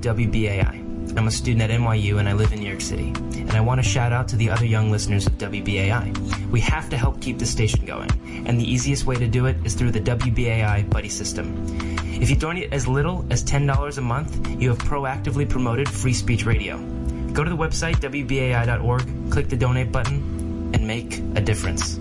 WBAI. I'm a student at NYU and I live in New York City. And I want to shout out to the other young listeners of WBAI. We have to help keep the station going. And the easiest way to do it is through the WBAI Buddy System. If you donate as little as $10 a month, you have proactively promoted free speech radio. Go to the website, WBAI.org, click the donate button, and make a difference.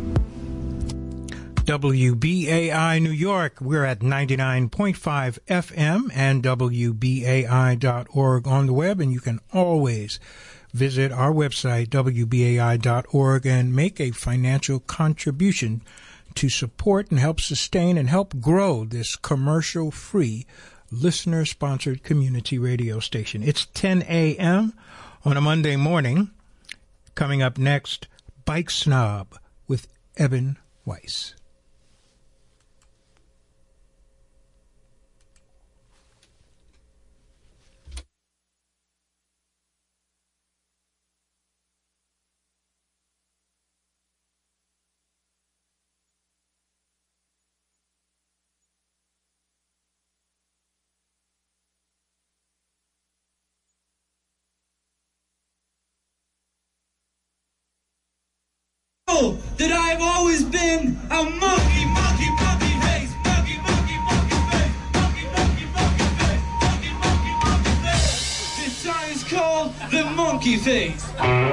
WBAI New York, we're at 99.5 FM and WBAI.org on the web, and you can always visit our website, WBAI.org, and make a financial contribution to support and help sustain and help grow this commercial-free, listener-sponsored community radio station. It's 10 a.m. on a Monday morning. Coming up next, Bike Snob with Evan Weiss. That I've always been a monkey face, monkey face, monkey face. This song is called The Monkey Face.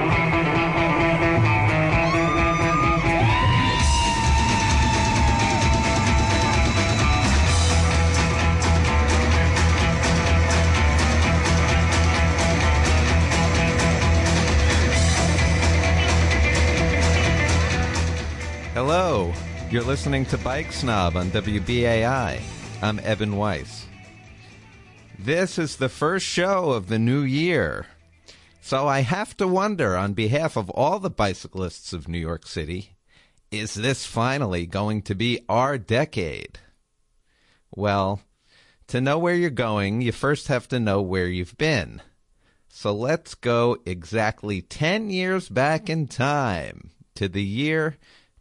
Hello, you're listening to Bike Snob on WBAI. I'm Evan Weiss. This is the first show of the new year, so I have to wonder, on behalf of all the bicyclists of New York City, is this finally going to be our decade? Well, to know where you're going, you first have to know where you've been. So let's go exactly 10 years back in time to the year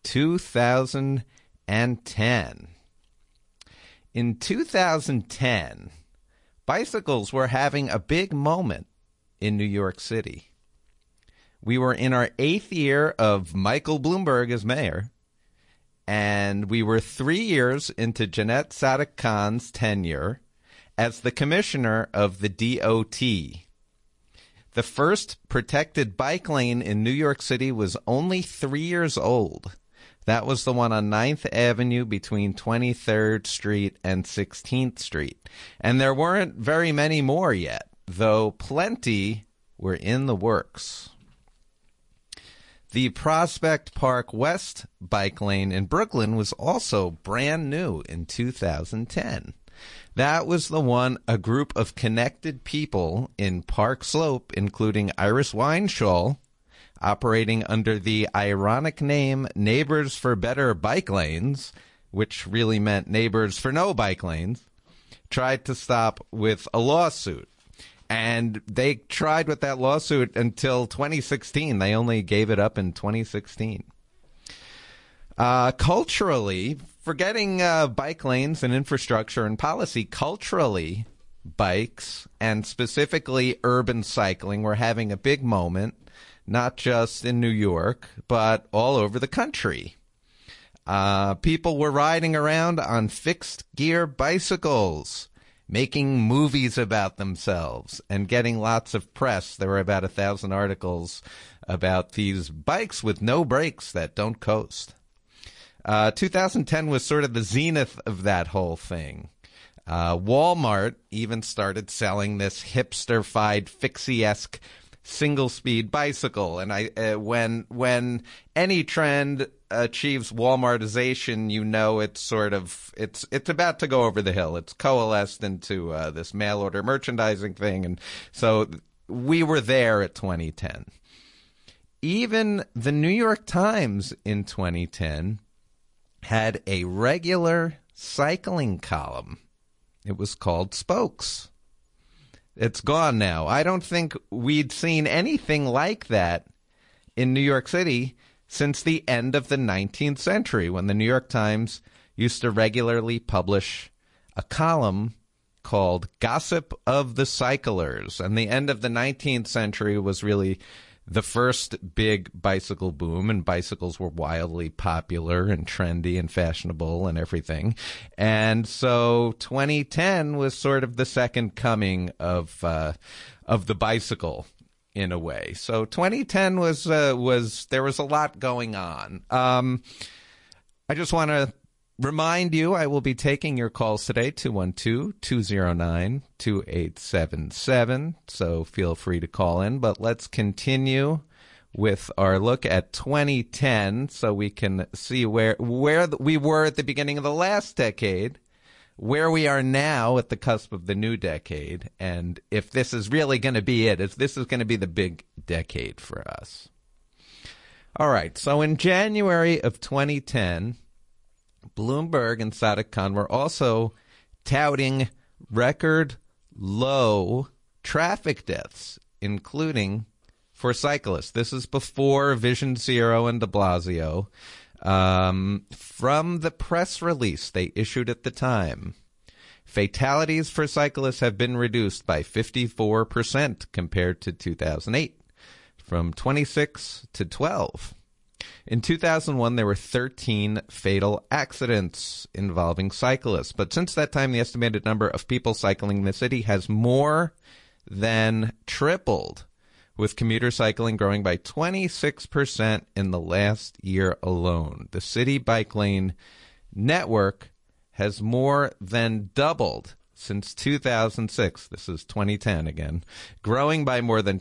2010. In 2010, bicycles were having a big moment in New York City. We were in our 8th year of Michael Bloomberg as mayor, and we were 3 years into Jeanette Sadik-Khan's tenure as the commissioner of the DOT. The first protected bike lane in New York City was only 3 years old. That was the one on 9th Avenue between 23rd Street and 16th Street. And there weren't very many more yet, though plenty were in the works. The Prospect Park West bike lane in Brooklyn was also brand new in 2010. That was the one a group of connected people in Park Slope, including Iris Weinschall, operating under the ironic name Neighbors for Better Bike Lanes, which really meant Neighbors for No Bike Lanes, tried to stop with a lawsuit. And they tried with that lawsuit until 2016. They only gave it up in 2016. Culturally, forgetting bike lanes and infrastructure and policy, culturally, bikes and specifically urban cycling were having a big moment, not just in New York, but all over the country. People were riding around on fixed gear bicycles, making movies about themselves and getting lots of press. There were about 1,000 articles about these bikes with no brakes that don't coast. 2010 was sort of the zenith of that whole thing. Walmart even started selling this hipster-fied fixie-esque single-speed bicycle. And when any trend achieves Walmartization, you know it's about to go over the hill. It's coalesced into this mail-order merchandising thing. And so we were there at 2010. Even the New York Times in 2010 had a regular cycling column. It was called Spokes. It's gone now. I don't think we'd seen anything like that in New York City since the end of the 19th century, when the New York Times used to regularly publish a column called Gossip of the Cyclers. And the end of the 19th century was really the first big bicycle boom, and bicycles were wildly popular and trendy and fashionable and everything. And so 2010 was sort of the second coming of the bicycle in a way. So 2010 was there was a lot going on. I just want to remind you, I will be taking your calls today, 212-209-2877. So feel free to call in. But let's continue with our look at 2010 so we can see where we were at the beginning of the last decade, where we are now at the cusp of the new decade, and if this is really going to be it, if this is going to be the big decade for us. All right, so in January of 2010, Bloomberg and Sadiq Khan were also touting record low traffic deaths, including for cyclists. This is before Vision Zero and de Blasio. From the press release they issued at the time, fatalities for cyclists have been reduced by 54% compared to 2008, from 26 to 12. In 2001, there were 13 fatal accidents involving cyclists. But since that time, the estimated number of people cycling in the city has more than tripled, with commuter cycling growing by 26% in the last year alone. The city bike lane network has more than doubled since 2006. This is 2010 again, growing by more than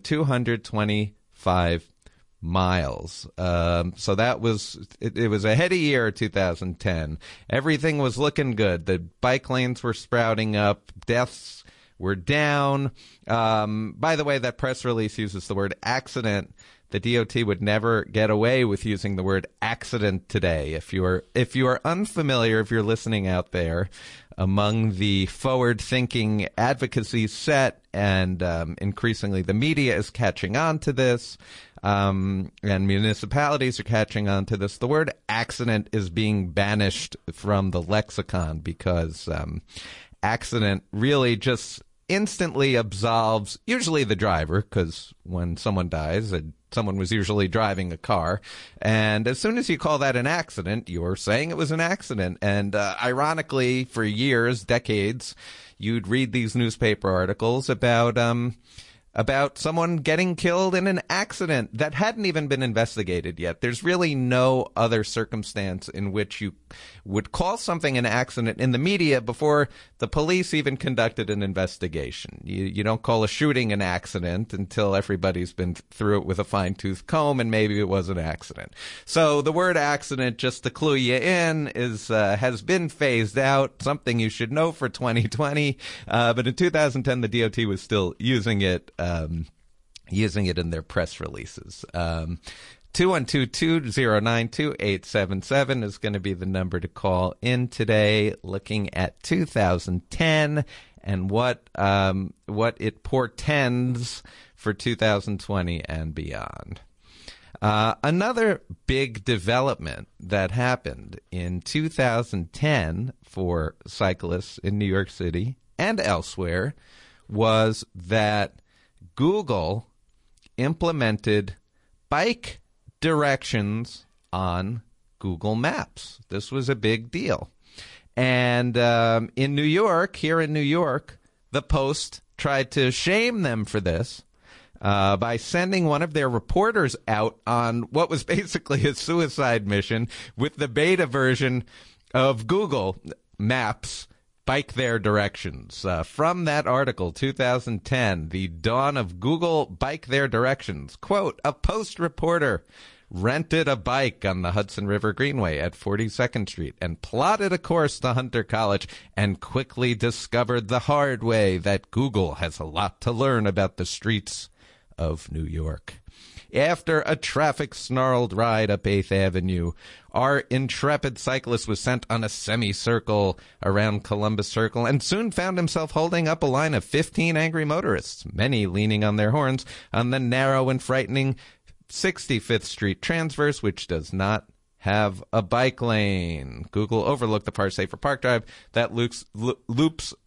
225 miles. So that was, it was a heady year, 2010. Everything was looking good. The bike lanes were sprouting up. Deaths were down. By the way, that press release uses the word accident. The DOT would never get away with using the word accident today. If you are unfamiliar, if you're listening out there, among the forward-thinking advocacy set, and increasingly the media is catching on to this, and municipalities are catching on to this, the word accident is being banished from the lexicon because accident really just instantly absolves usually the driver, because when someone dies, someone was usually driving a car, and as soon as you call that an accident, you're saying it was an accident. And ironically, for years, decades, you'd read these newspaper articles about someone getting killed in an accident that hadn't even been investigated yet. There's really no other circumstance in which you would call something an accident in the media before the police even conducted an investigation. You don't call a shooting an accident until everybody's been through it with a fine-tooth comb and maybe it was an accident. So the word accident, just to clue you in, has been phased out, something you should know for 2020. But in 2010, the DOT was still using it in their press releases. 212-209-2877 is going to be the number to call in today, looking at 2010 and what it portends for 2020 and beyond. Another big development that happened in 2010 for cyclists in New York City and elsewhere was that Google implemented bike directions on Google Maps. This was a big deal. And here in New York, the Post tried to shame them for this by sending one of their reporters out on what was basically a suicide mission with the beta version of Google Maps Bike Their Directions. From that article, 2010, the dawn of Google Bike Their Directions. Quote, a Post reporter rented a bike on the Hudson River Greenway at 42nd Street and plotted a course to Hunter College and quickly discovered the hard way that Google has a lot to learn about the streets of New York. After a traffic-snarled ride up 8th Avenue, our intrepid cyclist was sent on a semicircle around Columbus Circle and soon found himself holding up a line of 15 angry motorists, many leaning on their horns, on the narrow and frightening 65th Street transverse, which does not have a bike lane. Google overlooked the far safer Park Drive that loops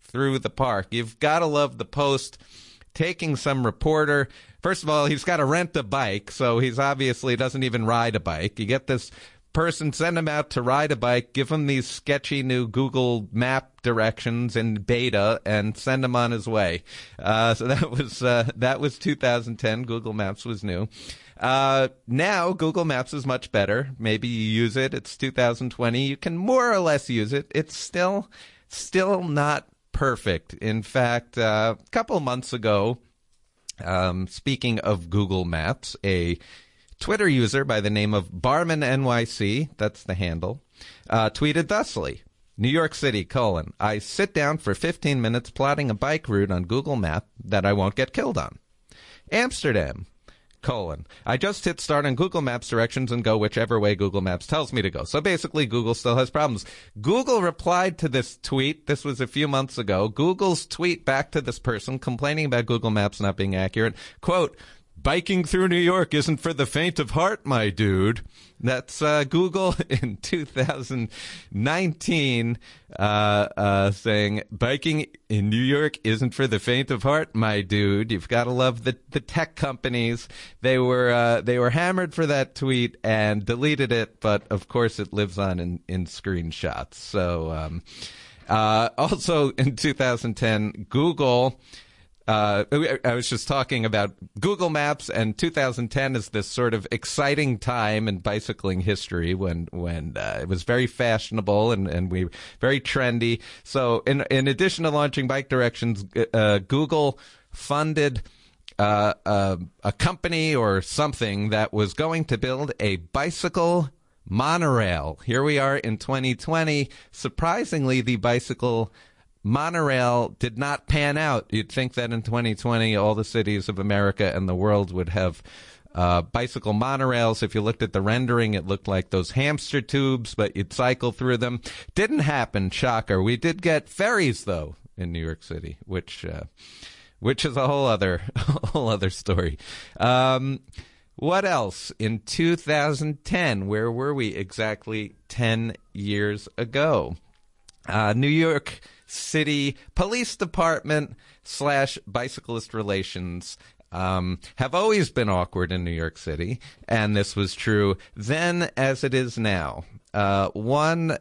through the park. You've got to love the Post taking some reporter. First of all, he's got to rent a bike, so he's obviously doesn't even ride a bike. You get this person, send him out to ride a bike, give him these sketchy new Google map directions in beta, and send him on his way. So that was 2010. Google Maps was new. Now Google Maps is much better. Maybe you use it. It's 2020. You can more or less use it. It's still not perfect. In fact, a couple of months ago, speaking of Google Maps, a Twitter user by the name of Barman NYC, that's the handle, tweeted thusly: New York City, I sit down for 15 minutes plotting a bike route on Google Map that I won't get killed on. Amsterdam, I just hit start on Google Maps directions and go whichever way Google Maps tells me to go. So basically, Google still has problems. Google replied to this tweet. This was a few months ago. Google's tweet back to this person complaining about Google Maps not being accurate. Quote, "Biking through New York isn't for the faint of heart, my dude." That's Google in 2019 saying, "Biking in New York isn't for the faint of heart, my dude." You've got to love the tech companies. They were hammered for that tweet and deleted it, but of course it lives on in screenshots. So also in 2010, Google. I was just talking about Google Maps, and 2010 is this sort of exciting time in bicycling history when it was very fashionable and we very trendy. So in addition to launching bike directions, Google funded a company or something that was going to build a bicycle monorail. Here we are in 2020. Surprisingly, the bicycle monorail did not pan out. You'd think that in 2020, all the cities of America and the world would have bicycle monorails. If you looked at the rendering, it looked like those hamster tubes, but you'd cycle through them. Didn't happen. Shocker. We did get ferries, though, in New York City, which is a whole other story. What else? In 2010, where were we exactly 10 years ago? New York City Police Department / bicyclist relations have always been awkward in New York City, and this was true then as it is now. One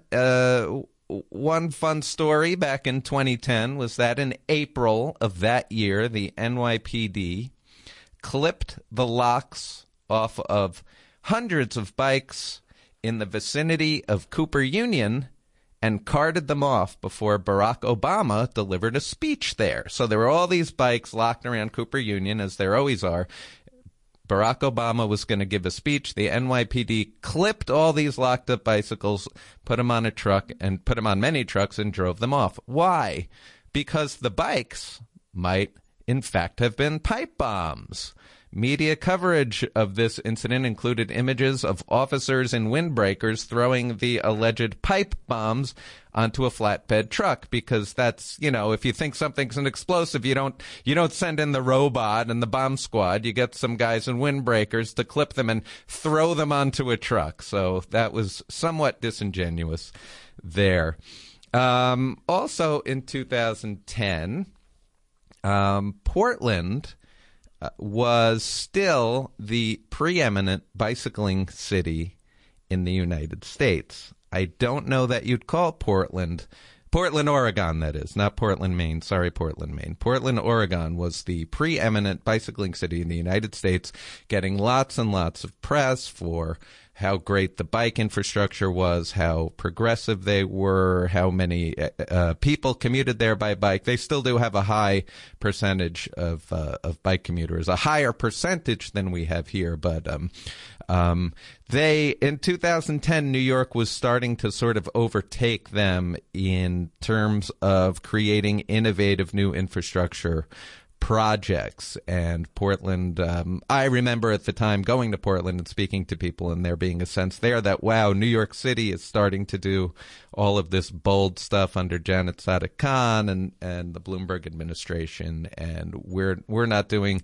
fun story back in 2010 was that in April of that year, the NYPD clipped the locks off of hundreds of bikes in the vicinity of Cooper Union and carted them off before Barack Obama delivered a speech there. So there were all these bikes locked around Cooper Union, as there always are. Barack Obama was going to give a speech. The NYPD clipped all these locked up bicycles, put them on a truck, and put them on many trucks and drove them off. Why? Because the bikes might, in fact, have been pipe bombs. Media coverage of this incident included images of officers in windbreakers throwing the alleged pipe bombs onto a flatbed truck, because that's, if you think something's an explosive, you don't send in the robot and the bomb squad. You get some guys in windbreakers to clip them and throw them onto a truck. So that was somewhat disingenuous there. Also in 2010, Portland was still the preeminent bicycling city in the United States. I don't know that you'd call Portland, Oregon, that is, not Portland, Maine. Sorry, Portland, Maine. Portland, Oregon was the preeminent bicycling city in the United States, getting lots and lots of press for how great the bike infrastructure was, how progressive they were, how many people commuted there by bike. They still do have a high percentage of bike commuters, a higher percentage than we have here. But in 2010, New York was starting to sort of overtake them in terms of creating innovative new infrastructure projects. And Portland, I remember at the time going to Portland and speaking to people, and there being a sense there that, wow, New York City is starting to do all of this bold stuff under Janet Sadik-Khan and the Bloomberg administration, and we're not doing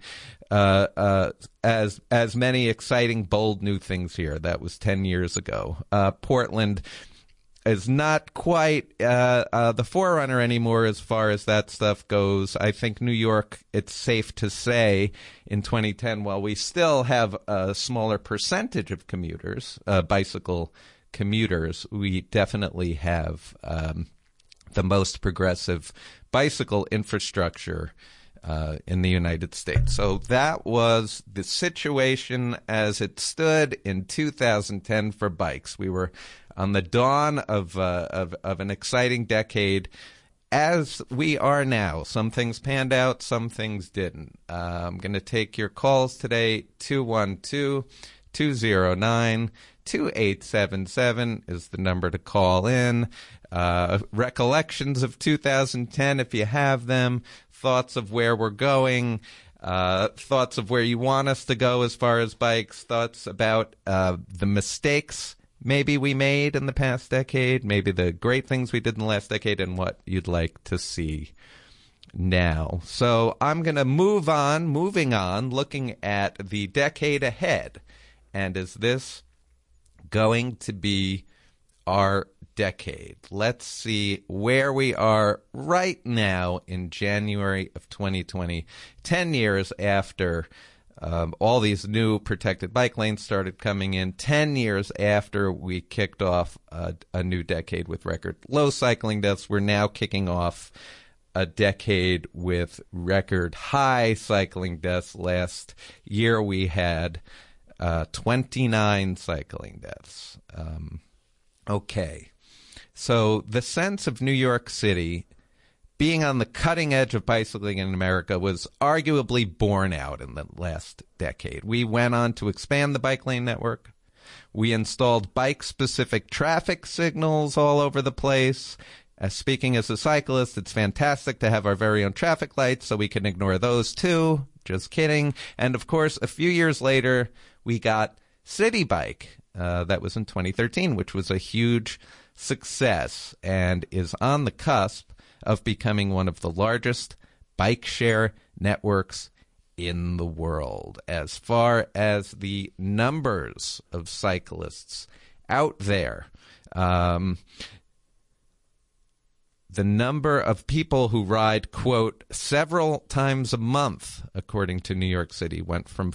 as many exciting, bold new things here. That was 10 years ago. Portland is not quite the forerunner anymore as far as that stuff goes. I think New York, it's safe to say, in 2010, while we still have a smaller percentage of commuters, bicycle commuters, we definitely have the most progressive bicycle infrastructure in the United States. So that was the situation as it stood in 2010 for bikes. We were on the dawn of an exciting decade, as we are now. Some things panned out, some things didn't. I'm going to take your calls today. 212-209-2877 is the number to call in. Recollections of 2010, if you have them. Thoughts of where we're going. Thoughts of where you want us to go as far as bikes. Thoughts about the mistakes maybe we made in the past decade. Maybe the great things we did in the last decade, and what you'd like to see now. So I'm going to moving on, looking at the decade ahead. And is this going to be our decade? Let's see where we are right now in January of 2020, 10 years after all these new protected bike lanes started coming in, 10 years after we kicked off a new decade with record low cycling deaths. We're now kicking off a decade with record high cycling deaths. Last year we had 29 cycling deaths. Okay. So the sense of New York City being on the cutting edge of bicycling in America was arguably borne out in the last decade. We went on to expand the bike lane network. We installed bike-specific traffic signals all over the place. Speaking as a cyclist, it's fantastic to have our very own traffic lights, so we can ignore those too. Just kidding. And of course, a few years later, we got City Bike. That was in 2013, which was a huge success and is on the cusp of becoming one of the largest bike share networks in the world. As far as the numbers of cyclists out there, the number of people who ride, quote, several times a month, according to New York City, went from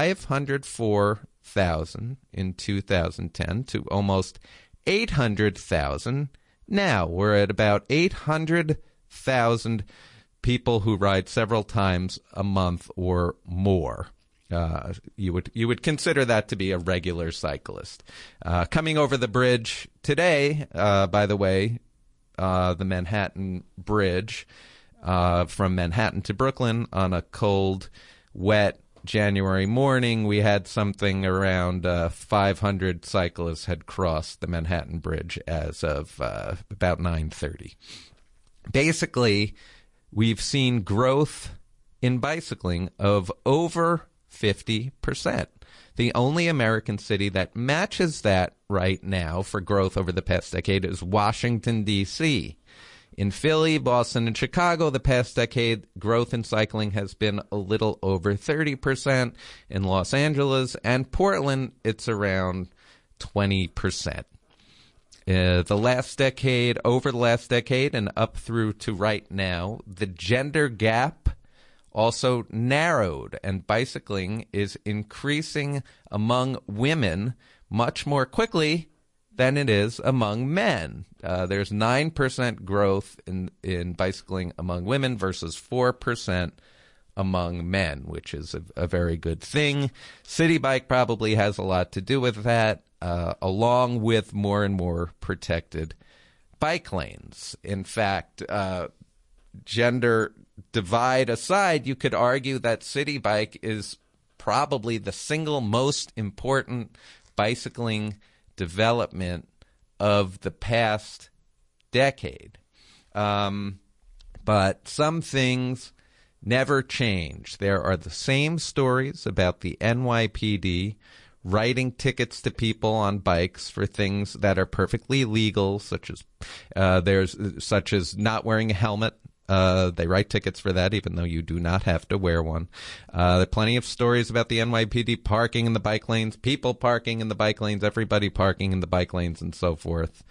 504,000 in 2010 to almost 800,000 now. We're at about 800,000 people who ride several times a month or more. You would consider that to be a regular cyclist. Coming over the bridge today, by the way, the Manhattan Bridge from Manhattan to Brooklyn on a cold, wet January morning, we had something around 500 cyclists had crossed the Manhattan Bridge as of about 9:30. Basically, we've seen growth in bicycling of over 50%. The only American city that matches that right now for growth over the past decade is Washington, D.C. In Philly, Boston, and Chicago, the past decade, growth in cycling has been a little over 30%. In Los Angeles and Portland, it's around 20%. Over the last decade, and up through to right now, the gender gap also narrowed, and bicycling is increasing among women much more quickly than it is among men. There's 9% growth in bicycling among women versus 4% among men, which is a very good thing. City Bike probably has a lot to do with that, along with more and more protected bike lanes. In fact, gender divide aside, you could argue that City Bike is probably the single most important bicycling development of the past decade. But some things never change. There are the same stories about the NYPD writing tickets to people on bikes for things that are perfectly legal, such as not wearing a helmet. They write tickets for that, even though you do not have to wear one. There are plenty of stories about the NYPD parking in the bike lanes, people parking in the bike lanes, everybody parking in the bike lanes, and so forth.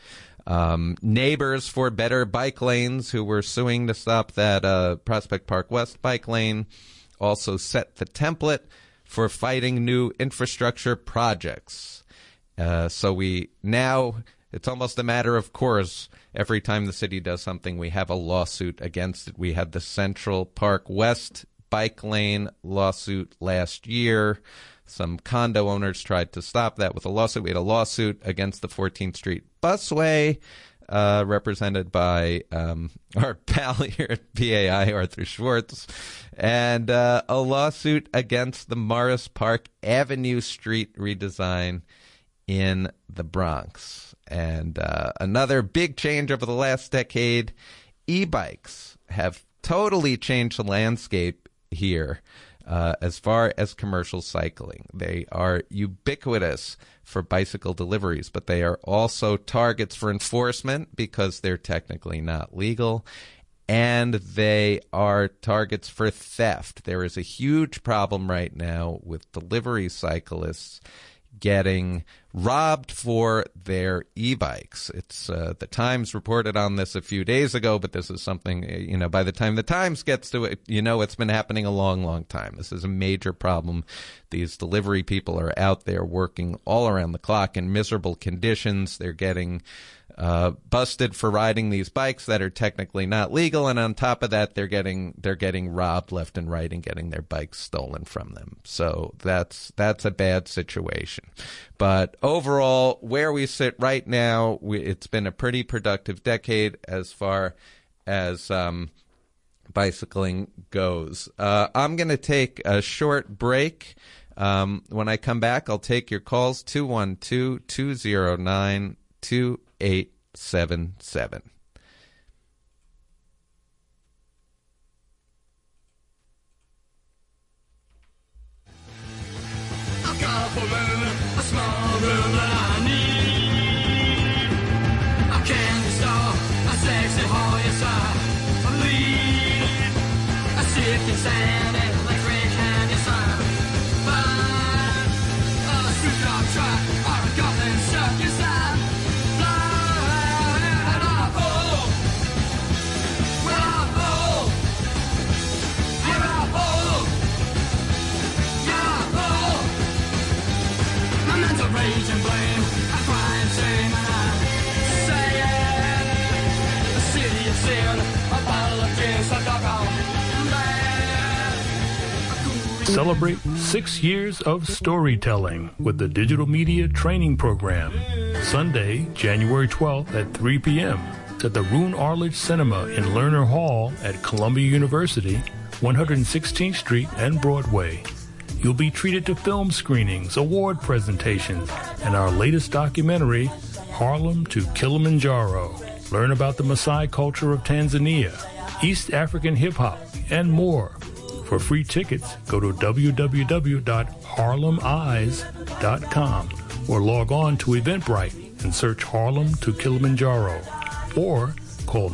Neighbors for Better Bike Lanes, who were suing to stop that Prospect Park West bike lane, also set the template for fighting new infrastructure projects. So it's almost a matter of course. Every time the city does something, we have a lawsuit against it. We had the Central Park West bike lane lawsuit last year. Some condo owners tried to stop that with a lawsuit. We had a lawsuit against the 14th Street Busway, represented by our pal here at BAI, Arthur Schwartz, and a lawsuit against the Morris Park Avenue Street redesign in the Bronx. And another big change over the last decade, e-bikes have totally changed the landscape here. As far as commercial cycling, they are ubiquitous for bicycle deliveries, but they are also targets for enforcement because they're technically not legal, and they are targets for theft. There is a huge problem right now with delivery cyclists getting robbed for their e-bikes. It's the Times reported on this a few days ago, but this is something, by the time the Times gets to it, it's been happening a long, long time. This is a major problem. These delivery people are out there working all around the clock in miserable conditions. They're getting busted for riding these bikes that are technically not legal, and on top of that, they're getting robbed left and right and getting their bikes stolen from them. So that's a bad situation. But overall, where we sit right now, it's been a pretty productive decade as far as bicycling goes. I'm going to take a short break. When I come back, I'll take your calls, 212-209-2877. I've got a room, a small room that I need. A candy store, a sexy Hoyer a lead, a sifting sand, electric handy sign. Fine, a street dog track, or a goblin circus sign. Fly, and I pull, well I pull, here I pull, yeah I pull. My mental rage and blame, I cry and shame, and I say it. A city of sin, a bottle of gin, so doggone bad. Celebrate 6 years of storytelling with the Digital Media Training Program. Sunday, January 12th at 3 p.m. at the Roone Arledge Cinema in Lerner Hall at Columbia University, 116th Street and Broadway. You'll be treated to film screenings, award presentations, and our latest documentary, Harlem to Kilimanjaro. Learn about the Maasai culture of Tanzania, East African hip-hop, and more. For free tickets, go to www.harlemeyes.com or log on to Eventbrite and search Harlem to Kilimanjaro, or call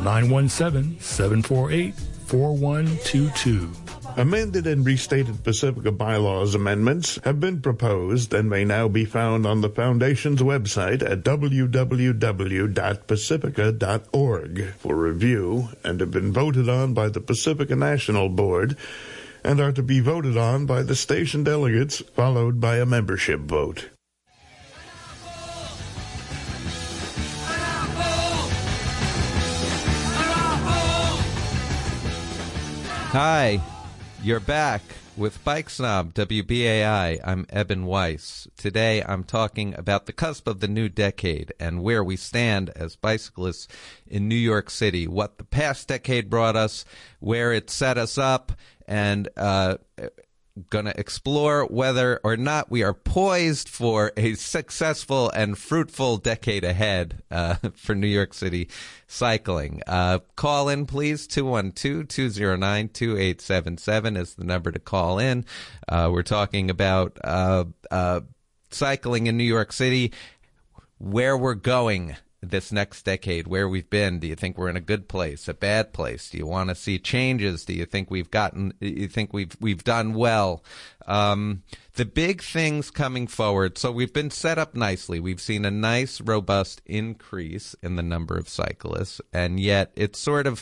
917-748-4122. Amended and restated Pacifica bylaws amendments have been proposed and may now be found on the Foundation's website at www.pacifica.org for review, and have been voted on by the Pacifica National Board and are to be voted on by the station delegates, followed by a membership vote. Hi, you're back with Bike Snob, WBAI. I'm Eben Weiss. Today I'm talking about the cusp of the new decade and where we stand as bicyclists in New York City, what the past decade brought us, where it set us up, and going to explore whether or not we are poised for a successful and fruitful decade ahead for New York City cycling. Call in, please. 212-209-2877 is the number to call in. We're talking about cycling in New York City, where we're going this next decade, where we've been? Do you think we're in a good place, a bad place? Do you want to see changes? Do you think we've done well? The big things coming forward. So we've been set up nicely. We've seen a nice, robust increase in the number of cyclists, and yet it's sort of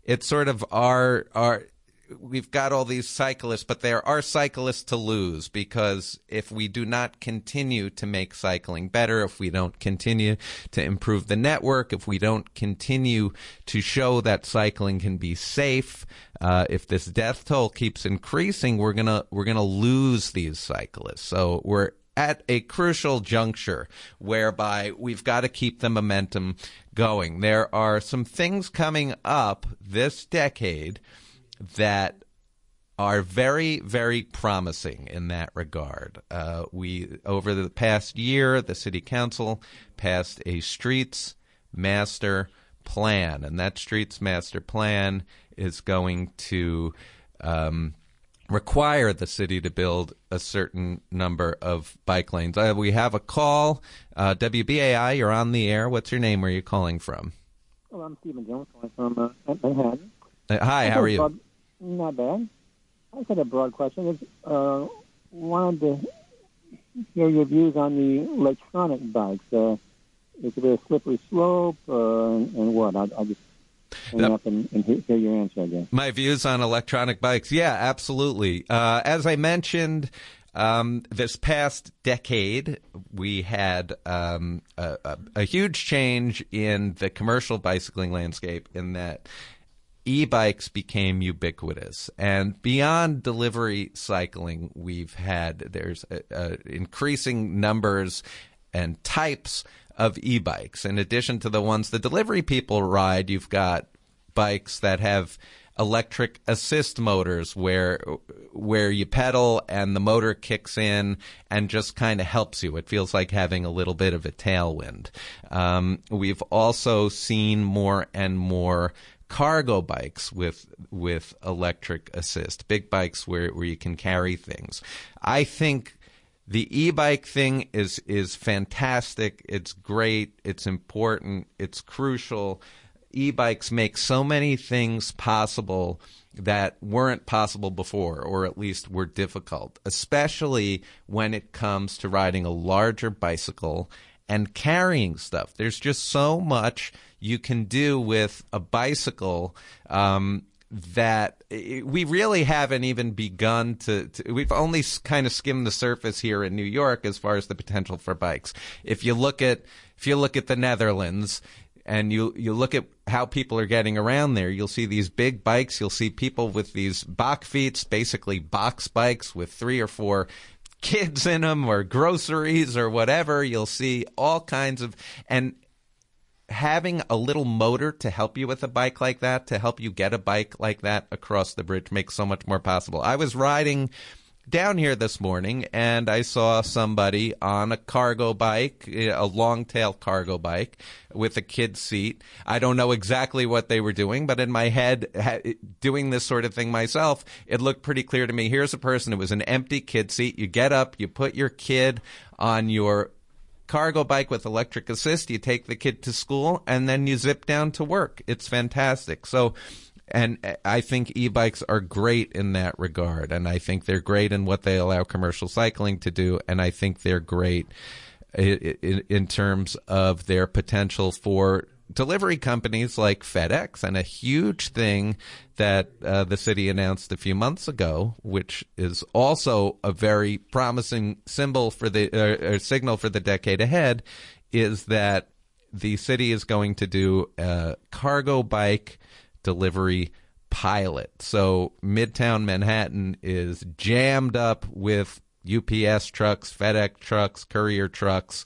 our we've got all these cyclists, but there are cyclists to lose, because if we do not continue to make cycling better, if we don't continue to improve the network, if we don't continue to show that cycling can be safe, if this death toll keeps increasing, we're gonna lose these cyclists. So we're at a crucial juncture whereby we've got to keep the momentum going. There are some things coming up this decade that are very, very promising in that regard. Over the past year, the City Council passed a Streets Master Plan, and that Streets Master Plan is going to require the city to build a certain number of bike lanes. We have a call. WBAI, you're on the air. What's your name? Where are you calling from? Well, I'm Stephen Jones, calling from Manhattan. Hi, how are you? Not bad. I just had a broad question. Wanted to hear your views on the electronic bikes. Is it a slippery slope, and what? I'll just hang up and hear your answer again. My views on electronic bikes? Yeah, absolutely. As I mentioned, this past decade, we had a huge change in the commercial bicycling landscape, in that e-bikes became ubiquitous, and beyond delivery cycling, there's increasing numbers and types of e-bikes. In addition to the ones the delivery people ride, you've got bikes that have electric assist motors where you pedal and the motor kicks in and just kind of helps you. It feels like having a little bit of a tailwind. We've also seen more and more cargo bikes with electric assist, big bikes where you can carry things. I think the e-bike thing is fantastic. It's great. It's important. It's crucial. E-bikes make so many things possible that weren't possible before, or at least were difficult, especially when it comes to riding a larger bicycle and carrying stuff. There's just so much you can do with a bicycle that we really haven't even begun to we've only kind of skimmed the surface here in New York as far as the potential for bikes. If you look at the Netherlands, and you look at how people are getting around there, you'll see these big bikes. You'll see people with these bakfiets, basically box bikes with 3 or 4 kids in them, or groceries or whatever. You'll see all kinds of, and having a little motor to help you with a bike like that, to help you get a bike like that across the bridge, makes so much more possible. I was riding down here this morning, and I saw somebody on a cargo bike, a long-tail cargo bike with a kid's seat. I don't know exactly what they were doing, but in my head, doing this sort of thing myself, it looked pretty clear to me. Here's a person. It was an empty kid seat. You get up, you put your kid on your cargo bike with electric assist, you take the kid to school, and then you zip down to work. It's fantastic. So, and I think e-bikes are great in that regard, and I think they're great in what they allow commercial cycling to do, and I think they're great in terms of their potential for delivery companies like FedEx. And a huge thing that the city announced a few months ago, which is also a very promising symbol for the signal for the decade ahead, is that the city is going to do a cargo bike delivery pilot. So Midtown Manhattan is jammed up with UPS trucks, FedEx trucks, courier trucks.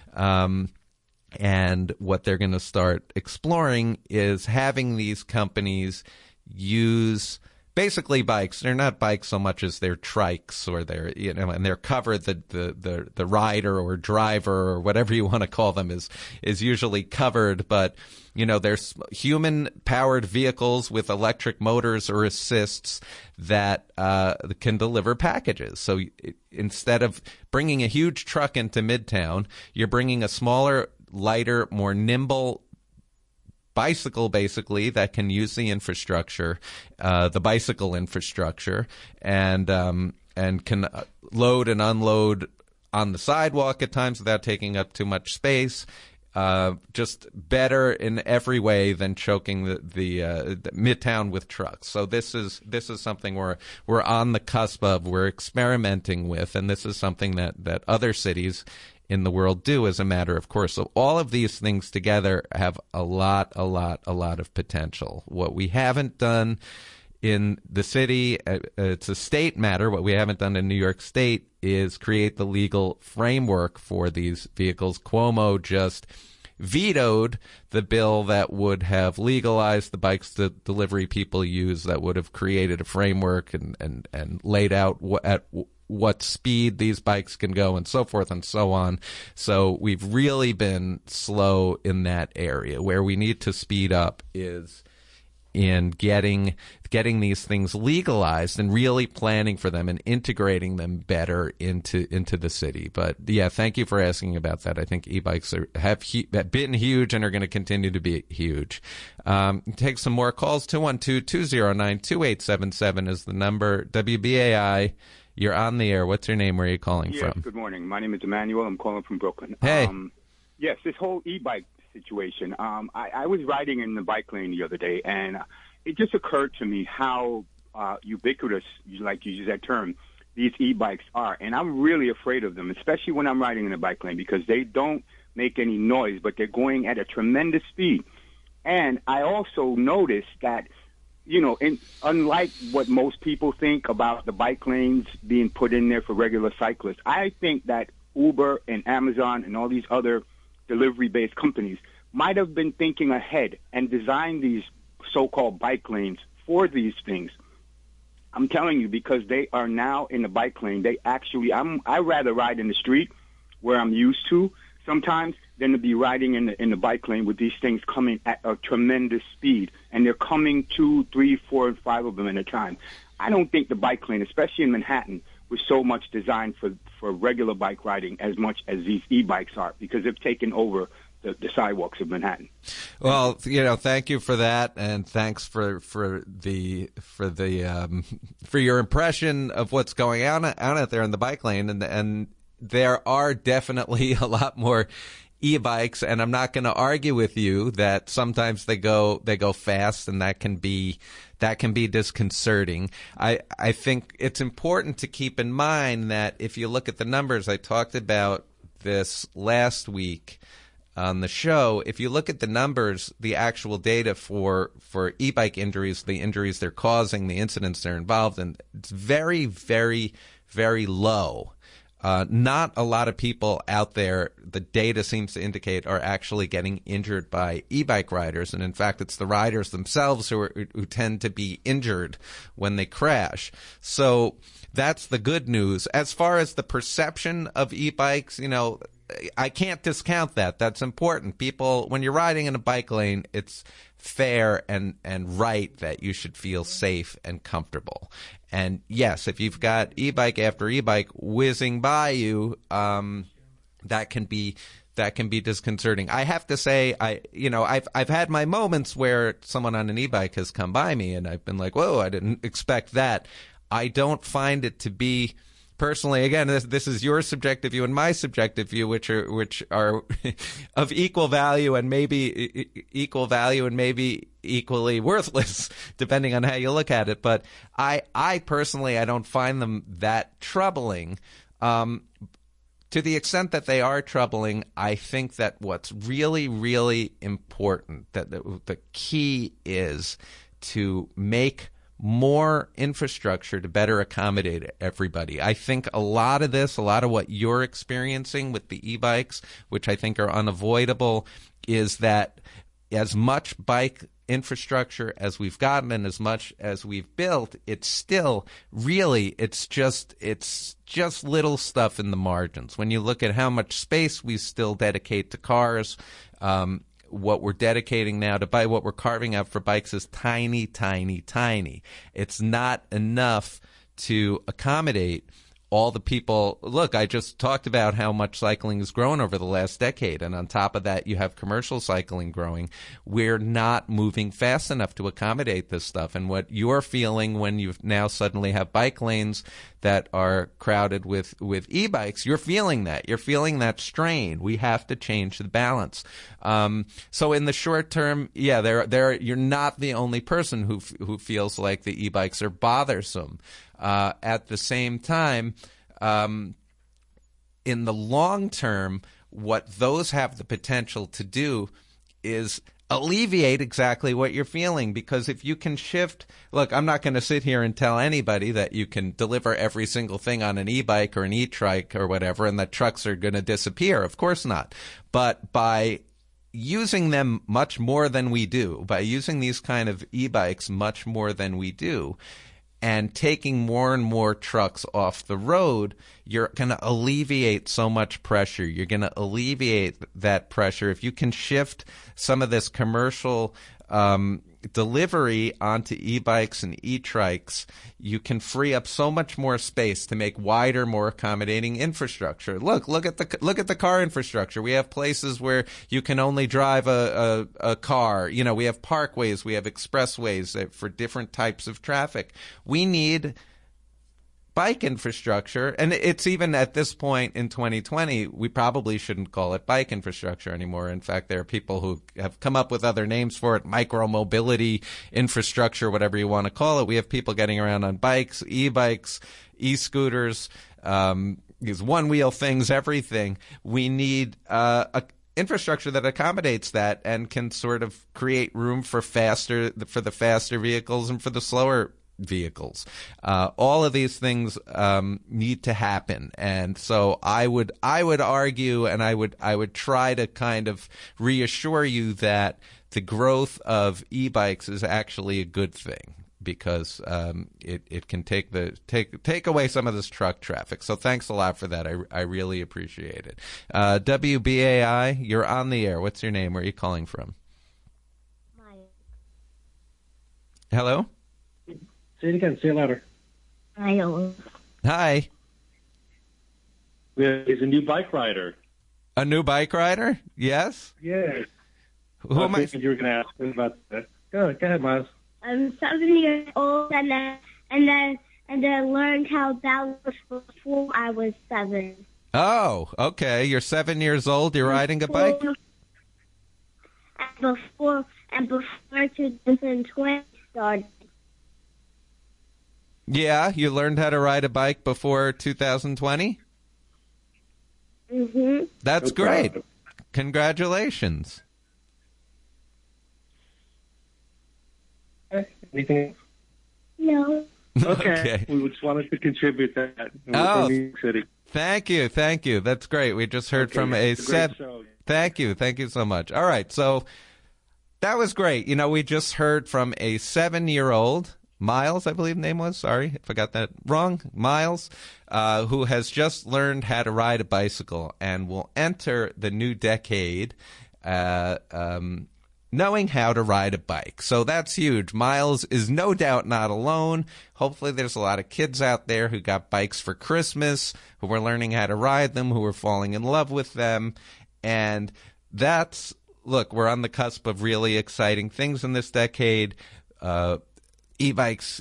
And what they're going to start exploring is having these companies use basically bikes. They're not bikes so much as they're trikes, or they're, and they're covered. The rider or driver or whatever you want to call them is usually covered, but there's human powered vehicles with electric motors or assists that can deliver packages. So instead of bringing a huge truck into Midtown, you're bringing a smaller lighter, more nimble bicycle, basically, that can use the infrastructure, the bicycle infrastructure, and can load and unload on the sidewalk at times without taking up too much space. Just better in every way than choking the Midtown with trucks. So this is something we're on the cusp of, we're experimenting with, and this is something that other cities in the world do as a matter of course. So all of these things together have a lot of potential. What we haven't done in the city, it's a state matter. What we haven't done in New York State is create the legal framework for these vehicles. Cuomo just vetoed the bill that would have legalized the bikes that delivery people use, that would have created a framework and laid out at what speed these bikes can go and so forth and so on. So we've really been slow in that area. Where we need to speed up is in getting these things legalized and really planning for them and integrating them better into the city. But yeah, thank you for asking about that. I think e-bikes have been huge and are going to continue to be huge. Take some more calls. 212-209-2877 is the number. WBAI, you're on the air. What's your name? Where are you calling from? Good morning. My name is Emmanuel. I'm calling from Brooklyn. Hey. Yes, this whole e-bike situation. I was riding in the bike lane the other day, and it just occurred to me how ubiquitous, like you use that term, these e-bikes are. And I'm really afraid of them, especially when I'm riding in the bike lane, because they don't make any noise, but they're going at a tremendous speed. And I also noticed that, unlike what most people think about the bike lanes being put in there for regular cyclists, I think that Uber and Amazon and all these other delivery-based companies might have been thinking ahead and designed these so-called bike lanes for these things. I'm telling you, because they are now in the bike lane. They actually, I rather ride in the street where I'm used to sometimes than to be riding in the bike lane with these things coming at a tremendous speed, and they're coming 2, 3, 4, and 5 of them at a time. I don't think the bike lane, especially in Manhattan, was so much designed for regular bike riding as much as these e-bikes are, because they've taken over the sidewalks of Manhattan. Well, thank you for that, and thanks for your impression of what's going on out there in the bike lane, and there are definitely a lot more e-bikes, and I'm not going to argue with you that sometimes they go fast, and that can be disconcerting. I think it's important to keep in mind that if you look at the numbers, I talked about this last week on the show. If you look at the numbers, the actual data for e-bike injuries, the injuries they're causing, the incidents they're involved in, it's very, very, very low. Not a lot of people out there, the data seems to indicate, are actually getting injured by e-bike riders. And in fact, it's the riders themselves who tend to be injured when they crash. So that's the good news. As far as the perception of e-bikes, I can't discount that. That's important. People, when you're riding in a bike lane, it's fair and right that you should feel safe and comfortable. And yes, if you've got e-bike after e-bike whizzing by you, that can be disconcerting. I have to say, I've had my moments where someone on an e-bike has come by me and I've been like, whoa, I didn't expect that. I don't find it to be, personally, again, this is your subjective view and my subjective view, which are of equal value and maybe equally worthless, depending on how you look at it. But I personally, I don't find them that troubling. To the extent that they are troubling, I think that what's really, really important, that the key is to make more infrastructure to better accommodate everybody. I think a lot of what you're experiencing with the e-bikes, which I think are unavoidable, is that as much bike infrastructure as we've gotten and as much as we've built, it's still really, it's just little stuff in the margins. When you look at how much space we still dedicate to cars, what we're dedicating now to what we're carving out for bikes is tiny, tiny, tiny. It's not enough to accommodate all the people, look, I just talked about how much cycling has grown over the last decade. And on top of that, you have commercial cycling growing. We're not moving fast enough to accommodate this stuff. And what you're feeling when you now suddenly have bike lanes that are crowded with e-bikes, you're feeling that. You're feeling that strain. We have to change the balance. So in the short term, yeah, you're not the only person who feels like the e-bikes are bothersome. At the same time, in the long term, what those have the potential to do is alleviate exactly what you're feeling. Because if you can shift, look, I'm not going to sit here and tell anybody that you can deliver every single thing on an e-bike or an e-trike or whatever, and that trucks are going to disappear. Of course not. But by using them much more than we do, by using these kind of e-bikes much more than we do, and taking more and more trucks off the road, you're going to alleviate so much pressure. You're going to alleviate that pressure. If you can shift some of this commercial delivery onto e-bikes and e-trikes, you can free up so much more space to make wider, more accommodating infrastructure. Look at the car infrastructure. We have places where you can only drive a car. You know, we have parkways, we have expressways for different types of traffic. We need bike infrastructure, and it's even at this point in 2020, we probably shouldn't call it bike infrastructure anymore. In fact, there are people who have come up with other names for it, micro-mobility infrastructure, whatever you want to call it. We have people getting around on bikes, e-bikes, e-scooters, these one-wheel things, everything. We need a infrastructure that accommodates that and can sort of create room for the faster vehicles and for the slower vehicles. All of these things need to happen, and so I would argue, and I would try to kind of reassure you that the growth of e-bikes is actually a good thing, because it can take away some of this truck traffic. So thanks a lot for that. I really appreciate it. WBAI, you're on the air. What's your name? Where are you calling from? Hello? Say it again. Say it louder. Hi. He's a new bike rider. A new bike rider? Yes? Yes. Who am I? You were going to ask me about that. Go ahead, Miles. I'm 7 years old, and I learned how that was before I was 7. Oh, okay. You're 7 years old. You're riding a bike? Before 2020 started. Yeah, you learned how to ride a bike before 2020? Mm-hmm. That's great. Congratulations. Anything? No. Okay. We just wanted to contribute that. Oh, New York City. Thank you. That's great. We just heard from a great show. Thank you so much. All right, so that was great. You know, we just heard from a 7-year-old, Miles, I believe the name was. Sorry if I got that wrong. Miles, who has just learned how to ride a bicycle and will enter the new decade knowing how to ride a bike. So that's huge. Miles is no doubt not alone. Hopefully there's a lot of kids out there who got bikes for Christmas, who are learning how to ride them, who are falling in love with them. And look, we're on the cusp of really exciting things in this decade. E-bikes,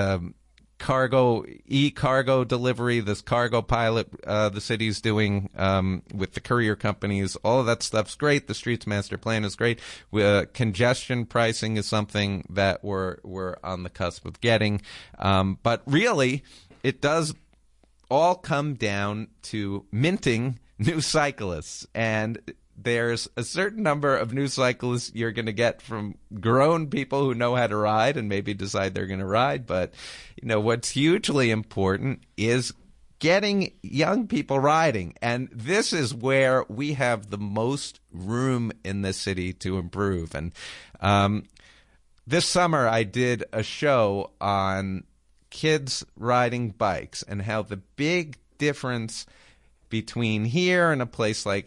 e-cargo delivery, this cargo pilot the city's doing with the courier companies, all of that stuff's great. The Streets Master Plan is great. Congestion pricing is something that we're on the cusp of getting. But really, it does all come down to minting new cyclists. And there's a certain number of new cyclists you're going to get from grown people who know how to ride and maybe decide they're going to ride. But, you know, what's hugely important is getting young people riding. And this is where we have the most room in the city to improve. And this summer I did a show on kids riding bikes and how the big difference between here and a place like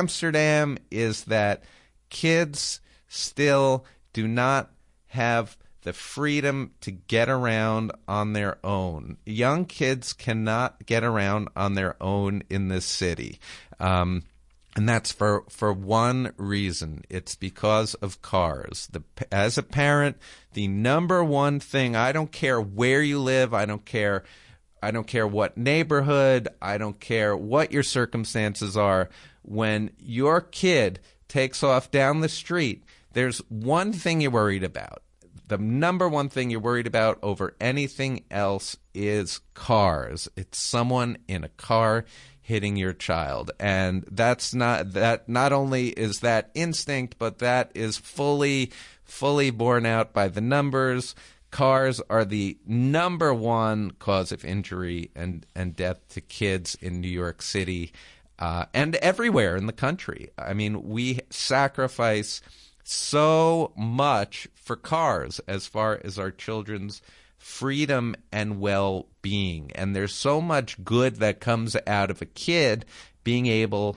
Amsterdam is that kids still do not have the freedom to get around on their own. Young kids cannot get around on their own in this city. And that's for one reason. It's because of cars. As a parent, the number one thing, I don't care where you live, I don't care what neighborhood, I don't care what your circumstances are, when your kid takes off down the street, there's one thing you're worried about. The number one thing you're worried about over anything else is cars. It's someone in a car hitting your child. And not only is that instinct, but that is fully borne out by the numbers. Cars are the number one cause of injury and death to kids in New York City and everywhere in the country. I mean, we sacrifice so much for cars as far as our children's freedom and well-being. And there's so much good that comes out of kids being able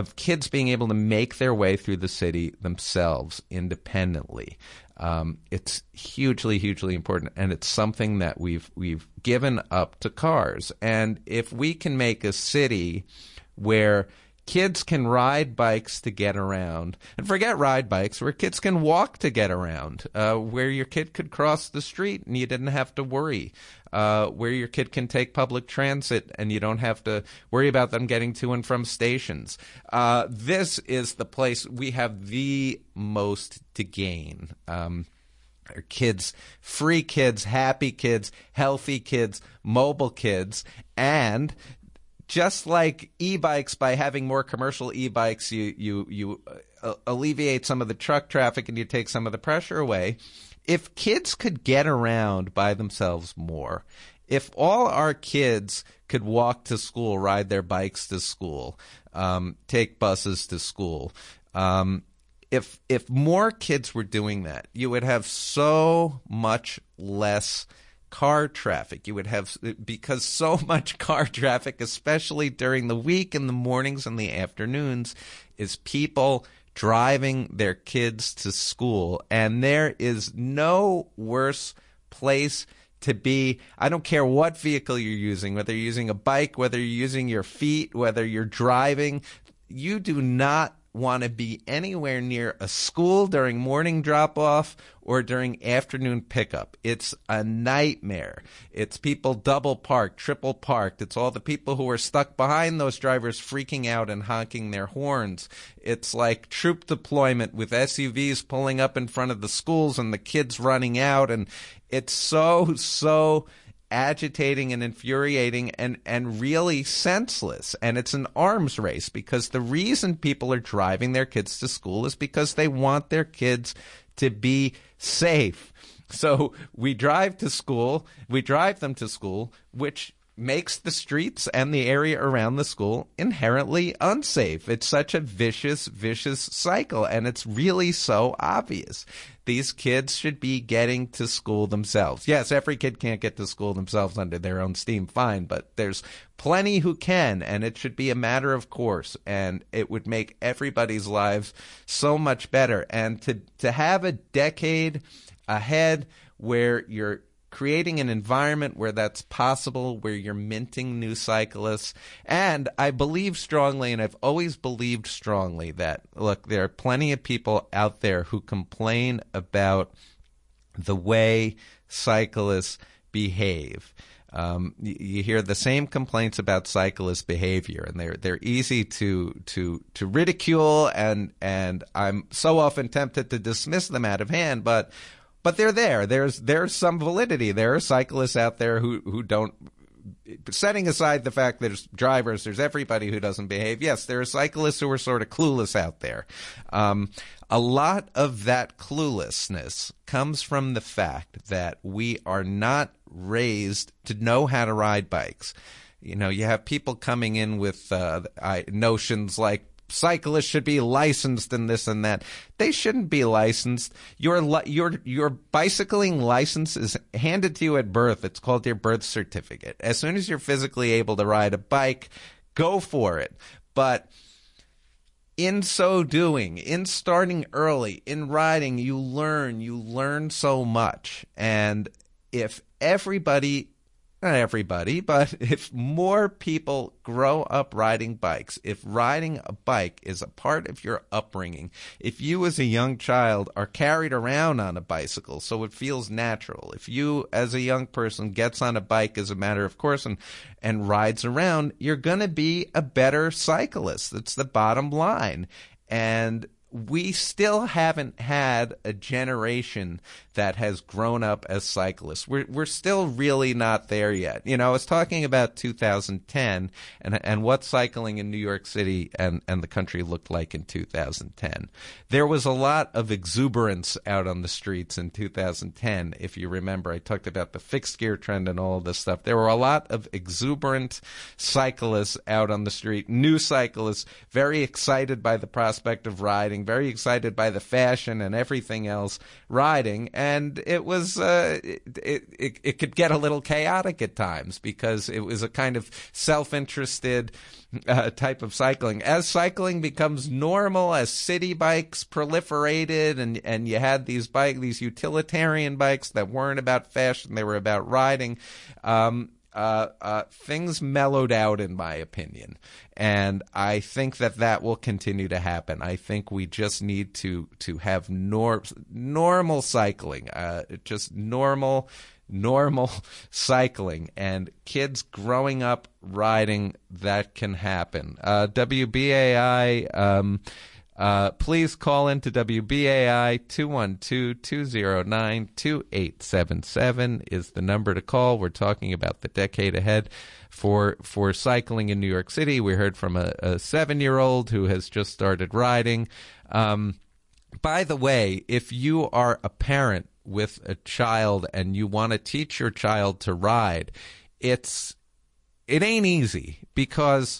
to make their way through the city themselves independently. It's hugely, hugely important, and it's something that we've given up to cars. And if we can make a city where kids can ride bikes to get around, and forget ride bikes, where kids can walk to get around, where your kid could cross the street and you didn't have to worry, where your kid can take public transit and you don't have to worry about them getting to and from stations. This is the place we have the most to gain. Our kids, free kids, happy kids, healthy kids, mobile kids, and just like e-bikes, by having more commercial e-bikes, you alleviate some of the truck traffic and you take some of the pressure away. If kids could get around by themselves more, if all our kids could walk to school, ride their bikes to school, take buses to school, if more kids were doing that, you would have so much less car traffic. You would have, because so much car traffic, especially during the week in the mornings and the afternoons, is people driving their kids to school. And there is no worse place to be. I don't care what vehicle you're using, whether you're using a bike, whether you're using your feet, whether you're driving. You do not want to be anywhere near a school during morning drop-off or during afternoon pickup. It's a nightmare. It's people double parked, triple parked. It's all the people who are stuck behind those drivers freaking out and honking their horns. It's like troop deployment with SUVs pulling up in front of the schools and the kids running out. And it's so agitating and infuriating and really senseless. And it's an arms race, because the reason people are driving their kids to school is because they want their kids to be safe. So we drive them to school, which makes the streets and the area around the school inherently unsafe. It's such a vicious cycle, and it's really so obvious. These kids should be getting to school themselves. Yes, every kid can't get to school themselves under their own steam, fine, but there's plenty who can, and it should be a matter of course, and it would make everybody's lives so much better. And to have a decade ahead where you're creating an environment where that's possible, where you're minting new cyclists. And I believe strongly, and I've always believed strongly, that, look, there are plenty of people out there who complain about the way cyclists behave. You hear the same complaints about cyclist behavior, and they're easy to ridicule, and I'm so often tempted to dismiss them out of hand, but they're there. There's some validity. There are cyclists out there who don't, setting aside the fact that there's drivers, there's everybody who doesn't behave. Yes, there are cyclists who are sort of clueless out there. A lot of that cluelessness comes from the fact that we are not raised to know how to ride bikes. You know, you have people coming in with notions like cyclists should be licensed and this and that. They shouldn't be licensed. Your bicycling license is handed to you at birth. It's called your birth certificate. As soon as you're physically able to ride a bike, go for it. But in so doing, in starting early, in riding, you learn so much. And if everybody, not everybody, but if more people grow up riding bikes, if riding a bike is a part of your upbringing, if you as a young child are carried around on a bicycle so it feels natural, if you as a young person gets on a bike as a matter of course and rides around, you're going to be a better cyclist. That's the bottom line. And we still haven't had a generation that has grown up as cyclists. We're still really not there yet. You know, I was talking about 2010 and what cycling in New York City and the country looked like in 2010. There was a lot of exuberance out on the streets in 2010. If you remember, I talked about the fixed gear trend and all this stuff. There were a lot of exuberant cyclists out on the street, new cyclists, very excited by the prospect of riding, very excited by the fashion and everything else riding. And it was it could get a little chaotic at times because it was a kind of self-interested type of cycling. As cycling becomes normal, as city bikes proliferated, and you had these utilitarian bikes that weren't about fashion, they were about riding. Things mellowed out, in my opinion, and I think that will continue to happen. I think we just need to have normal cycling, just normal cycling, and kids growing up riding. That can happen. WBAI. Please call into WBAI 212-209-2877 is the number to call. We're talking about the decade ahead for cycling in New York City. We heard from a 7-year-old who has just started riding. By the way, if you are a parent with a child and you want to teach your child to ride, it ain't easy because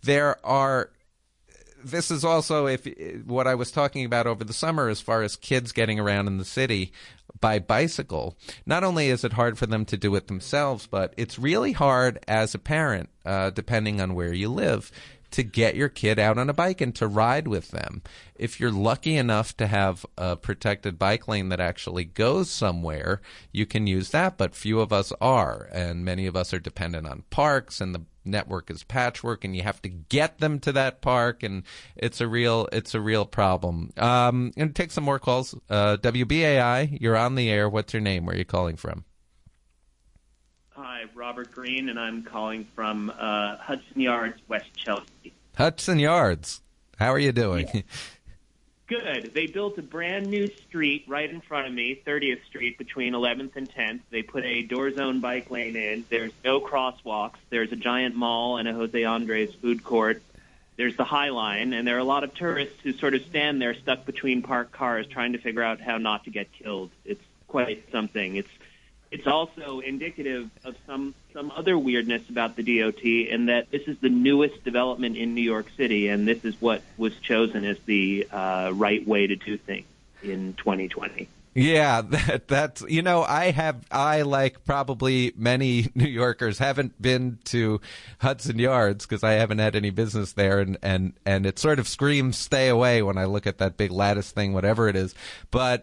this is also what I was talking about over the summer as far as kids getting around in the city by bicycle. Not only is it hard for them to do it themselves, but it's really hard as a parent, depending on where you live, to get your kid out on a bike and to ride with them. If you're lucky enough to have a protected bike lane that actually goes somewhere, you can use that, but few of us are, and many of us are dependent on parks, and the network is patchwork, and you have to get them to that park, and it's a real problem. I'm going to take some more calls. WBAI, you're on the air. What's your name? Where are you calling from? Hi, Robert Green, and I'm calling from Hudson Yards, West Chelsea. Hudson Yards. How are you doing? Yeah. Good. They built a brand-new street right in front of me, 30th Street, between 11th and 10th. They put a door-zone bike lane in. There's no crosswalks. There's a giant mall and a Jose Andres food court. There's the High Line, and there are a lot of tourists who sort of stand there stuck between parked cars trying to figure out how not to get killed. It's quite something. It's also indicative of some other weirdness about the DOT, in that this is the newest development in New York City, and this is what was chosen as the right way to do things in 2020. Yeah, that's, you know, I like probably many New Yorkers haven't been to Hudson Yards because I haven't had any business there, and it sort of screams stay away when I look at that big lattice thing, whatever it is. But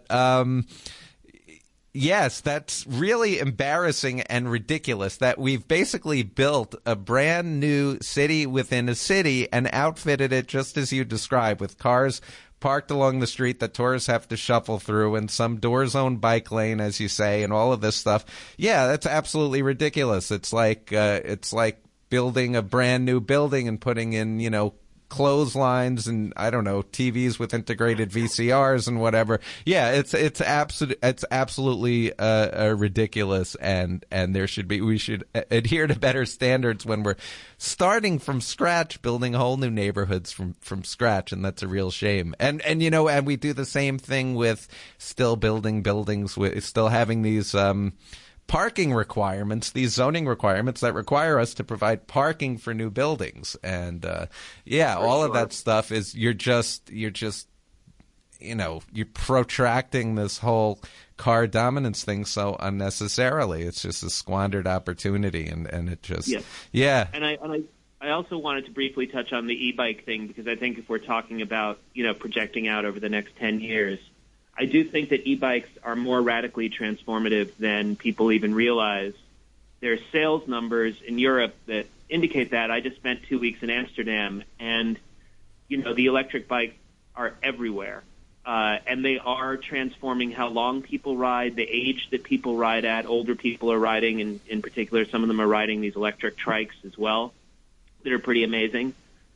yes, that's really embarrassing and ridiculous that we've basically built a brand new city within a city and outfitted it just as you described, with cars parked along the street that tourists have to shuffle through, and some door-zone bike lane, as you say, and all of this stuff. Yeah, that's absolutely ridiculous. It's like building a brand new building and putting in, you know, clotheslines and, I don't know, TVs with integrated VCRs and whatever. Yeah, it's absolutely ridiculous, and we should adhere to better standards when we're starting from scratch, building whole new neighborhoods from scratch, and that's a real shame. And you know, and we do the same thing with still building buildings, with still having these parking requirements, these zoning requirements that require us to provide parking for new buildings. And all of that stuff is you're just you know, you're protracting this whole car dominance thing so unnecessarily. It's just a squandered opportunity, and it just And I also wanted to briefly touch on the e-bike thing, because I think if we're talking about, projecting out over the next 10 years, I do think that e-bikes are more radically transformative than people even realize. There are sales numbers in Europe that indicate that. I just spent 2 weeks in Amsterdam, and, the electric bikes are everywhere. And they are transforming how long people ride, the age that people ride at. Older people are riding, and in particular, some of them are riding these electric trikes as well that are pretty amazing.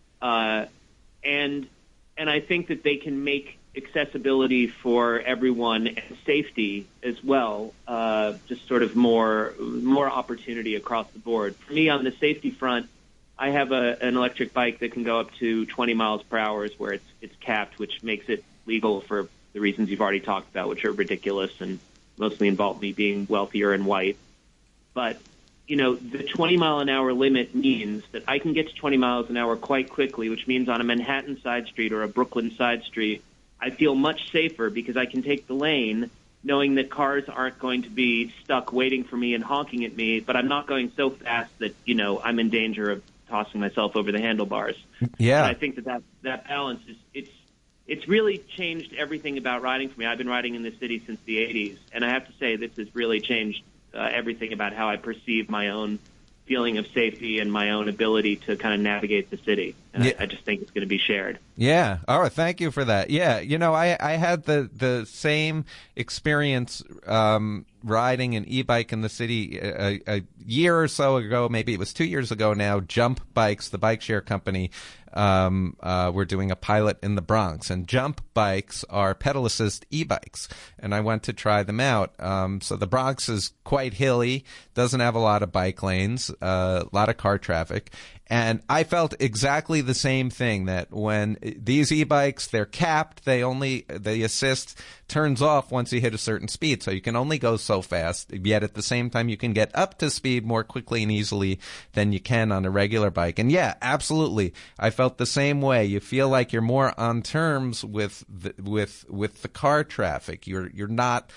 And I think that they can make accessibility for everyone and safety as well, just sort of more opportunity across the board. For me, on the safety front, I have an electric bike that can go up to 20 miles per hour where it's capped, which makes it legal for the reasons you've already talked about, which are ridiculous and mostly involve me being wealthier and white. But, the 20-mile-an-hour limit means that I can get to 20 miles an hour quite quickly, which means on a Manhattan side street or a Brooklyn side street, I feel much safer because I can take the lane knowing that cars aren't going to be stuck waiting for me and honking at me, but I'm not going so fast that, I'm in danger of tossing myself over the handlebars. Yeah. And I think that balance it's really changed everything about riding for me. I've been riding in this city since the 80s, and I have to say this has really changed everything about how I perceive my own feeling of safety and my own ability to kind of navigate the city. And I just think it's going to be shared. Yeah. All right. Thank you for that. Yeah. I had the same experience riding an e-bike in the city a year or so ago. Maybe it was 2 years ago now. Jump Bikes, the bike share company, we're doing a pilot in the Bronx, and Jump Bikes are pedal assist e-bikes, and I went to try them out. So the Bronx is quite hilly, doesn't have a lot of bike lanes, a lot of car traffic. And I felt exactly the same thing, that when these e-bikes, they're capped, the assist turns off once you hit a certain speed. So you can only go so fast, yet at the same time you can get up to speed more quickly and easily than you can on a regular bike. And yeah, absolutely. I felt the same way. You feel like you're more on terms with the car traffic. You're not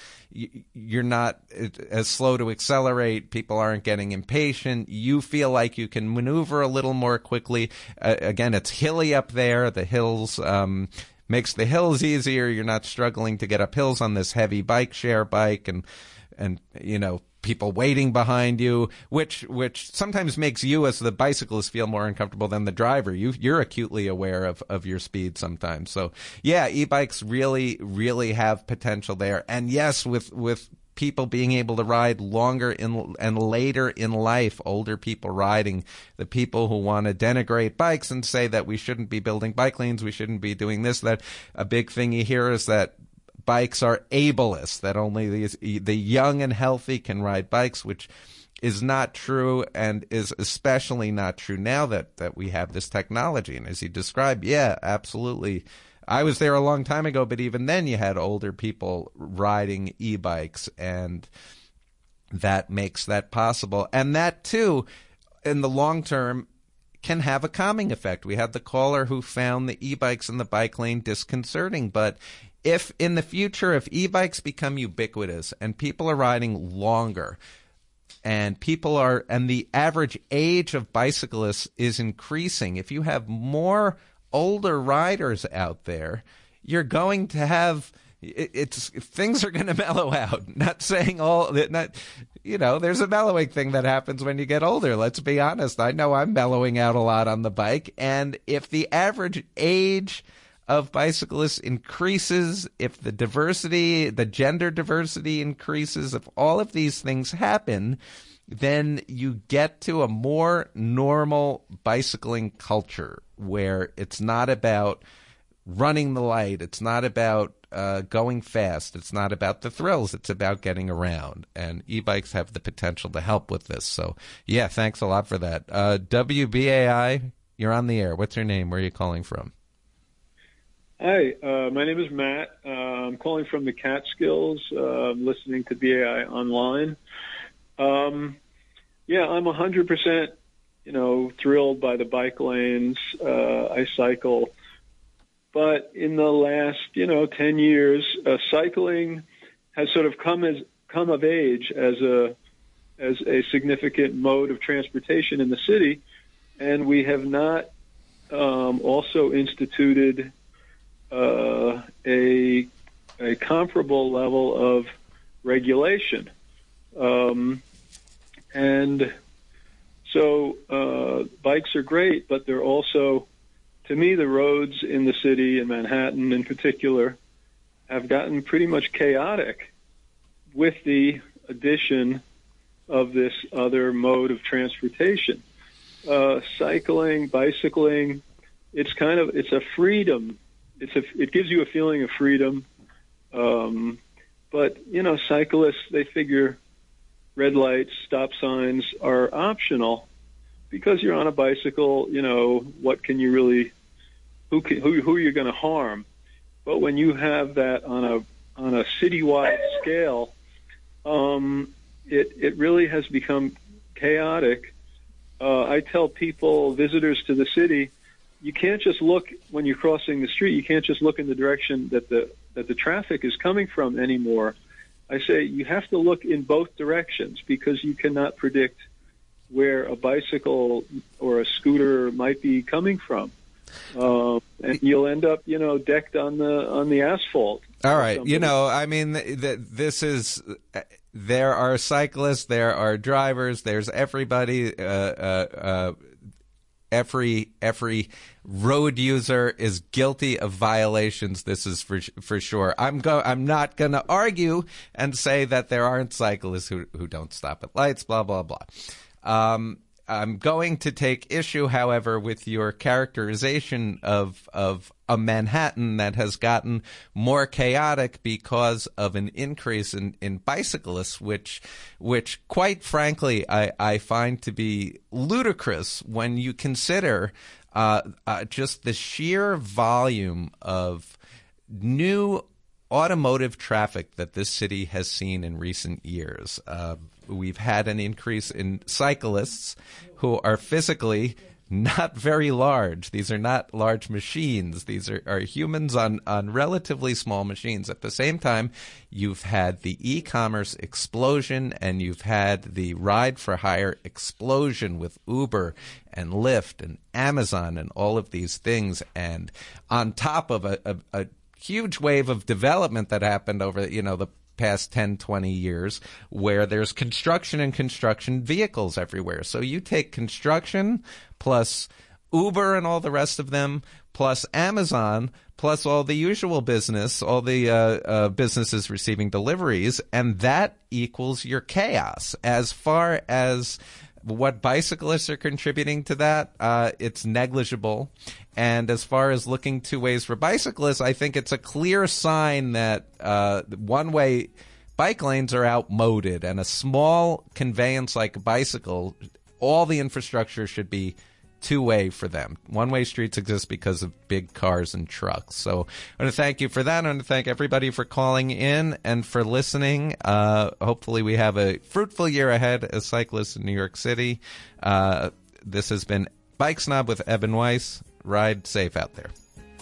as slow to accelerate. People aren't getting impatient. You feel like you can maneuver a little more quickly. Again, it's hilly up there. The hills makes the hills easier. You're not struggling to get up hills on this heavy bike share bike, and people waiting behind you, which sometimes makes you as the bicyclist feel more uncomfortable than the driver. You're acutely aware of your speed sometimes. So yeah, e-bikes really, really have potential there. And yes, with people being able to ride longer and later in life, older people riding, the people who want to denigrate bikes and say that we shouldn't be building bike lanes, we shouldn't be doing this, that. A big thing you hear is that bikes are ableist, that only the young and healthy can ride bikes, which is not true, and is especially not true now that we have this technology. And as you described, yeah, absolutely. I was there a long time ago, but even then you had older people riding e-bikes, and that makes that possible. And that, too, in the long term, can have a calming effect. We had the caller who found the e-bikes in the bike lane disconcerting, but if in the future, if e-bikes become ubiquitous and people are riding longer, and the average age of bicyclists is increasing, if you have more older riders out there, you're going to have things are going to mellow out. Not saying there's a mellowing thing that happens when you get older. Let's be honest. I know I'm mellowing out a lot on the bike, and if the average age of bicyclists increases, if the gender diversity increases, if all of these things happen, then you get to a more normal bicycling culture where it's not about running the light, it's not about going fast, it's not about the thrills, it's about getting around. And e-bikes have the potential to help with this. So, yeah, thanks a lot for that. WBAI, you're on the air. What's your name? Where are you calling from? Hi, my name is Matt. I'm calling from the Catskills, listening to BAI online. Yeah, I'm 100%, thrilled by the bike lanes. I cycle. But in the last, 10 years, cycling has sort of come of age as a significant mode of transportation in the city. and we have not also instituted a comparable level of regulation. And so bikes are great, but they're also, to me, the roads in the city, in Manhattan in particular, have gotten pretty much chaotic with the addition of this other mode of transportation. Cycling, bicycling, it's a freedom. It gives you a feeling of freedom. But, cyclists, they figure red lights, stop signs are optional because you're on a bicycle. What can you really, who are you going to harm? But when you have that on a citywide scale, it really has become chaotic. I tell people, visitors to the city, you can't just look when you're crossing the street. You can't just look in the direction that the traffic is coming from anymore. I say you have to look in both directions because you cannot predict where a bicycle or a scooter might be coming from, and you'll end up, decked on the asphalt. All right, this is. There are cyclists, there are drivers, there's everybody. Every road user is guilty of violations. This is for sure. I'm not going to argue and say that there aren't cyclists who don't stop at lights. Blah blah blah. I'm going to take issue, however, with your characterization of a Manhattan that has gotten more chaotic because of an increase in bicyclists, which quite frankly I find to be ludicrous when you consider just the sheer volume of new automotive traffic that this city has seen in recent years. We've had an increase in cyclists who are physically not very large. These are not large machines. These are humans on relatively small machines. At the same time, you've had the e-commerce explosion and you've had the ride-for-hire explosion with Uber and Lyft and Amazon and all of these things. And on top of a huge wave of development that happened over, the past 10, 20 years where there's construction and construction vehicles everywhere. So you take construction plus Uber and all the rest of them plus Amazon plus all the usual business, all the businesses receiving deliveries, and that equals your chaos. As far as what bicyclists are contributing to that, it's negligible. And as far as looking two ways for bicyclists, I think it's a clear sign that one-way bike lanes are outmoded, and a small conveyance like a bicycle, all the infrastructure should be two-way for them. One-way streets exist because of big cars and trucks. So I want to thank you for that. I want to thank everybody for calling in and for listening. Hopefully we have a fruitful year ahead as cyclists in New York City. This has been Bike Snob with Evan Weiss. Ride safe out there.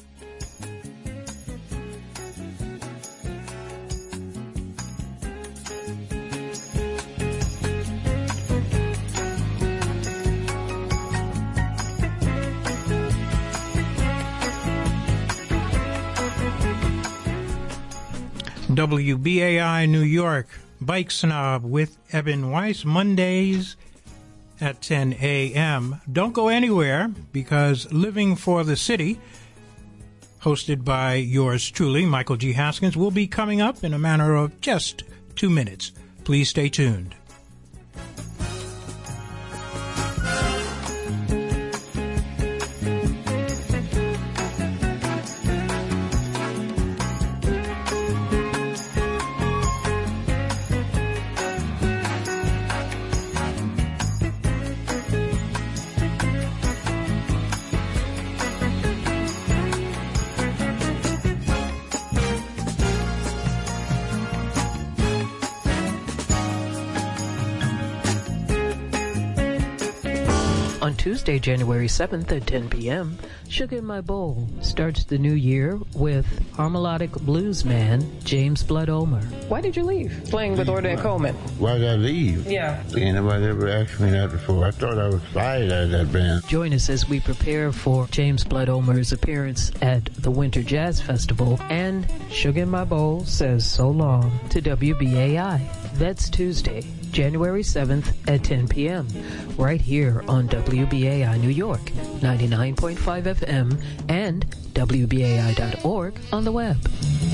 WBAI New York, Bike Snob with Evan Weiss, Mondays at 10 a.m. Don't go anywhere, because Living for the City, hosted by yours truly, Michael G. Haskins, will be coming up in a matter of just 2 minutes. Please stay tuned. On Tuesday, January 7th at 10 p.m., Sugar in My Bowl starts the new year with harmonic blues man James Blood Ulmer. Why did you leave playing with Orton and Coleman? Why did I leave? Yeah. Ain't nobody ever asked me that before. I thought I was fired out of that band. Join us as we prepare for James Blood Ulmer's appearance at the Winter Jazz Festival, and Sugar in My Bowl says so long to WBAI. That's Tuesday, January 7th at 10 p.m. right here on WBAI New York, 99.5 FM, and WBAI.org on the web.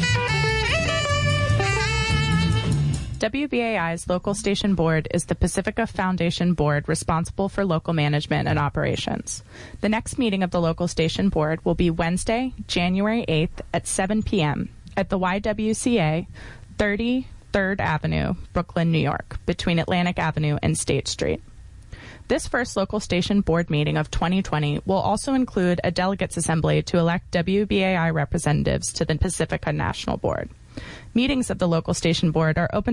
WBAI's local station board is the Pacifica Foundation board responsible for local management and operations. The next meeting of the local station board will be Wednesday, January 8th at 7 p.m. at the YWCA, 33rd Avenue, Brooklyn, New York, between Atlantic Avenue and State Street. This first local station board meeting of 2020 will also include a delegates assembly to elect WBAI representatives to the Pacifica National Board. Meetings of the local station board are open